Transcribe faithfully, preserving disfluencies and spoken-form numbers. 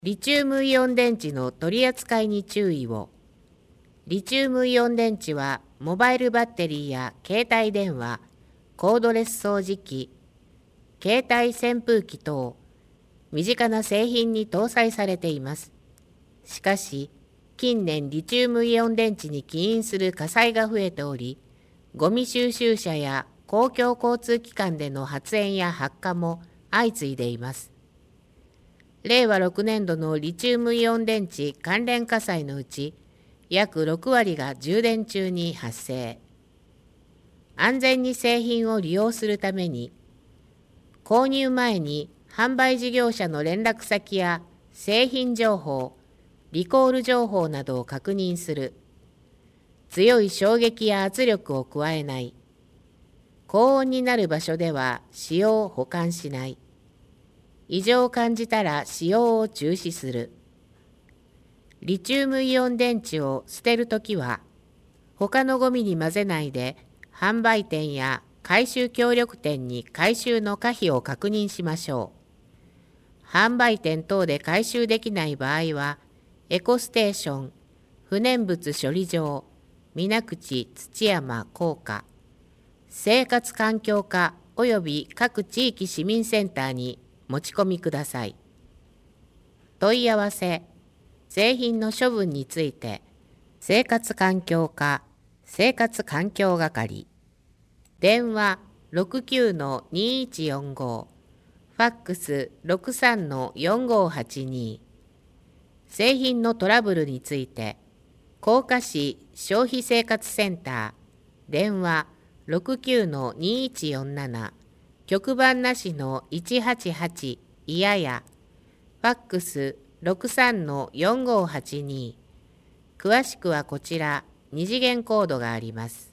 リチウムイオン電池の取り扱いに注意を。リチウムイオン電池はモバイルバッテリーや携帯電話、コードレス掃除機、携帯扇風機等、身近な製品に搭載されています。しかし、近年リチウムイオン電池に起因する火災が増えており、ゴミ収集車や公共交通機関での発煙や発火も相次いでいます。れいわろくねんどのリチウムイオン電池関連火災のうち、約ろくわりが充電中に発生。安全に製品を利用するために、購入前に販売事業者の連絡先や製品情報、リコール情報などを確認する。強い衝撃や圧力を加えない。高温になる場所では使用を保管しない。異常を感じたら使用を中止する。リチウムイオン電池を捨てるときは、他のゴミに混ぜないで、販売店や回収協力店に回収の可否を確認しましょう。販売店等で回収できない場合は、エコステーション、不燃物処理場、水口土山工科、生活環境課および各地域市民センターに持ち込みください。問い合わせ、製品の処分について、生活環境課、生活環境係、電話 ろくきゅうのにいちよんご、ファックス ろくさんのよんごはちに、製品のトラブルについて、甲賀市消費生活センター、電話 ろくきゅうのにいちよんなな、局番なしのいちはちはちいやや、ファックス ろくさんのよんごはちに、詳しくはこちら、二次元コードがあります。